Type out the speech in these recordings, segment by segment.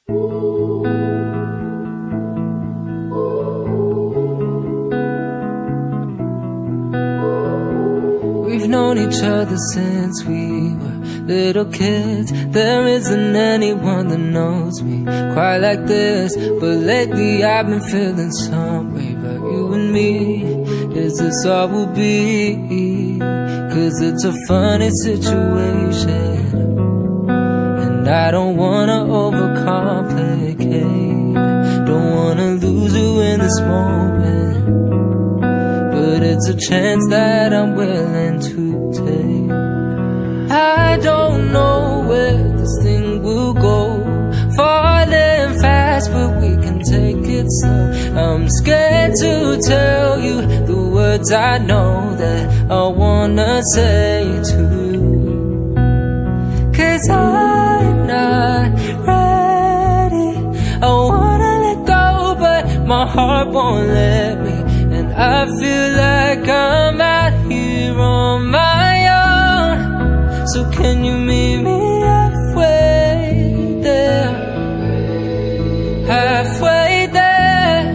We've known each other since we were little kids. There isn't anyone that knows me quite like this. But lately I've been feeling some way about you and me. Is this all we'll be? 'Cause it's a funny situation, and I don't wanna overcomplicate. Don't wanna lose you in this moment, but it's a chance that I'm willing to take. I don't know where this thing will go, falling fast but we can take it slow. I'm scared to tell you the words I know that I wanna say to you, 'cause I'm not ready. I wanna let go but my heart won't let me, and I feel like I'm out here on my own. So can you meet me halfway there? Halfway there.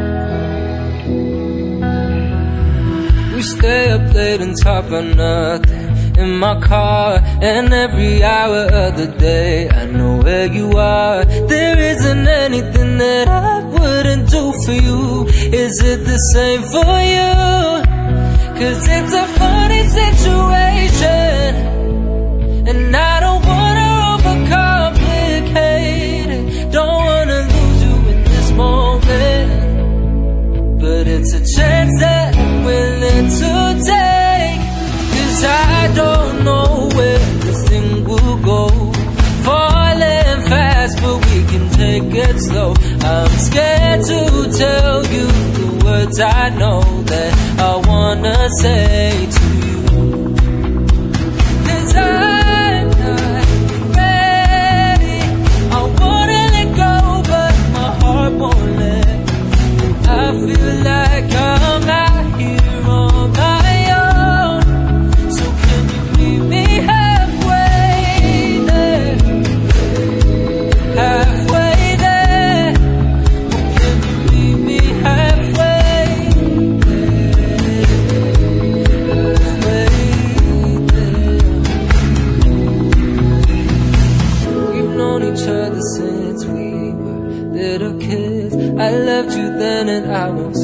We stay up late and talk about nothing in my car, and every hour of the day I know where you are. There isn't anything that I wouldn't do for you. Is it the same for you? 'Cause it's a funny situation, and I don't wanna overcomplicate it. Don't wanna lose you in this moment, but it's a chance that I'm willing to take. 'Cause I don't know where this thing will go, falling fast but we can take it slow. I'm scared to tell you the words I know that I wanna say to you, 'cause I'm not ready. I wanna let go but my heart won't let me. I feel like I'm out here on my own. So can you meet me halfway there? Halfway there. Can you meet me halfway there? Halfway there. We've known each other since we were little kids. I loved you then and I won't